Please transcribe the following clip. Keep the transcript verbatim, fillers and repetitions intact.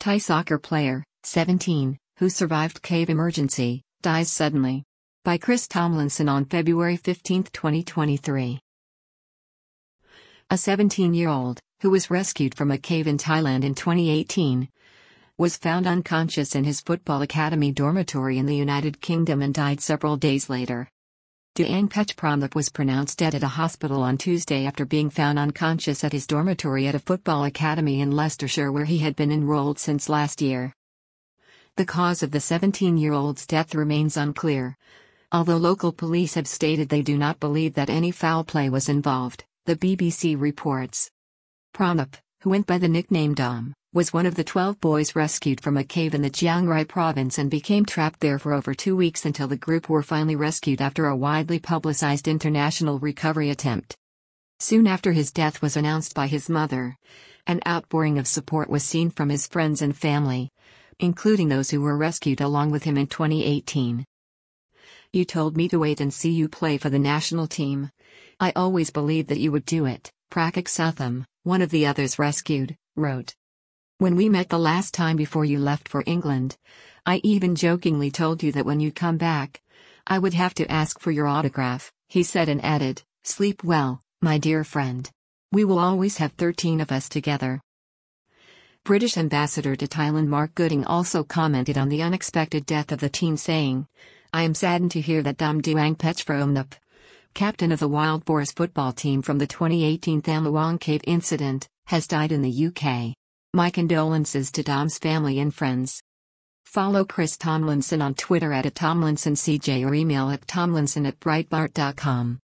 Thai soccer player, seventeen, who survived cave emergency, dies suddenly. By Chris Tomlinson on February fifteenth, twenty twenty-three. A seventeen-year-old, who was rescued from a cave in Thailand in twenty eighteen, was found unconscious in his football academy dormitory in the United Kingdom and died several days later. Daang Pech Pranap was pronounced dead at a hospital on Tuesday after being found unconscious at his dormitory at a football academy in Leicestershire where he had been enrolled since last year. The cause of the seventeen-year-old's death remains unclear. Although local police have stated they do not believe that any foul play was involved, the B B C reports. Pranap, who went by the nickname Dom, was one of the twelve boys rescued from a cave in the Chiang Rai province and became trapped there for over two weeks until the group were finally rescued after a widely publicized international recovery attempt. Soon after his death was announced by his mother, an outpouring of support was seen from his friends and family, including those who were rescued along with him in twenty eighteen. "You told me to wait and see you play for the national team. I always believed that you would do it," Prakak Southam, one of the others rescued, wrote. "When we met the last time before you left for England, I even jokingly told you that when you come back, I would have to ask for your autograph," he said and added, "Sleep well, my dear friend. We will always have thirteen of us together." British Ambassador to Thailand Mark Gooding also commented on the unexpected death of the teen, saying, "I am saddened to hear that Dom Daang Pech Pranap, captain of the Wild Boars football team from the twenty eighteen Tham Luang Cave incident, has died in the U K. My condolences to Dom's family and friends." Follow Chris Tomlinson on Twitter at, at TomlinsonCJ or email at tomlinson at breitbart dot com.